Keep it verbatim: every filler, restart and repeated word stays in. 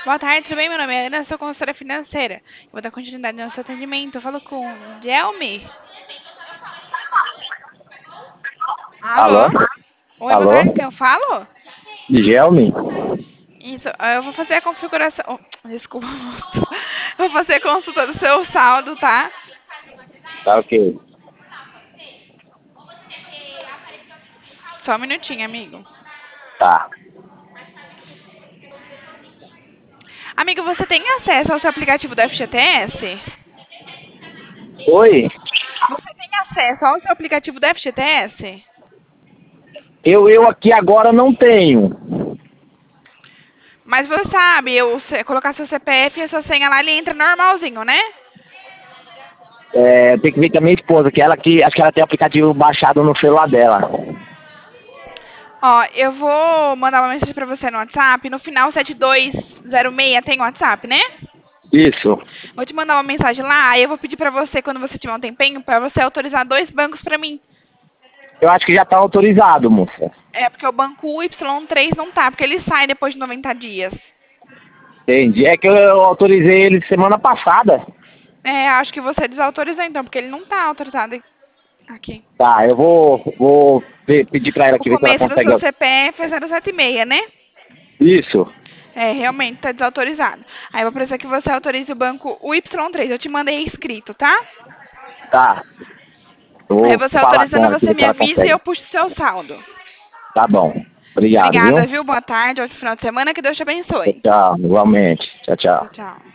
Boa tarde, tudo bem? Meu nome é Ana, sou consultora financeira. Eu vou dar continuidade no seu atendimento. Eu falo com Gelmi. Alô? Alô? Oi, boa Alô? tarde, quem eu falo? Gelmi? Isso, eu vou fazer a configuração. Oh, desculpa, moço. Eu vou fazer a consulta do seu saldo, tá? Tá ok. Só um minutinho, amigo. Tá. Amigo, você tem acesso ao seu aplicativo do F G T S? Oi? Você tem acesso ao seu aplicativo do F G T S? Eu, eu aqui agora não tenho. Mas você sabe, eu se- colocar seu C P F e a sua senha lá, ele entra normalzinho, né? É, tem que ver com a minha esposa, que ela que acho que ela tem o aplicativo baixado no celular dela. Ó, eu vou mandar uma mensagem pra você no WhatsApp. No final sete dois zero seis tem WhatsApp, né? Isso. Vou te mandar uma mensagem lá, aí eu vou pedir pra você, quando você tiver um tempinho, pra você autorizar dois bancos pra mim. Eu acho que já tá autorizado, moça. É, porque o banco Y três não tá, porque ele sai depois de noventa dias. Entendi. É que eu autorizei ele semana passada. É, acho que você desautorizou então, porque ele não tá autorizado aqui. Tá, eu vou, vou pe- pedir pra ela O aqui, ver se ela começo do consegue. seu C P F é zero sete seis, né? Isso. É, realmente tá desautorizado. Aí eu vou precisar que você autorize o banco Y três. Eu te mandei escrito, tá? Tá. Eu Aí vou você falar com autorizando, ela aqui, você ver se me ela avisa e consegue. eu puxo o seu saldo. Tá bom. Obrigado, viu? Obrigada, viu? Boa tarde, ótimo final de semana, que Deus te Tchau, abençoe. tchau. Igualmente. Tchau, Tchau, tchau. tchau.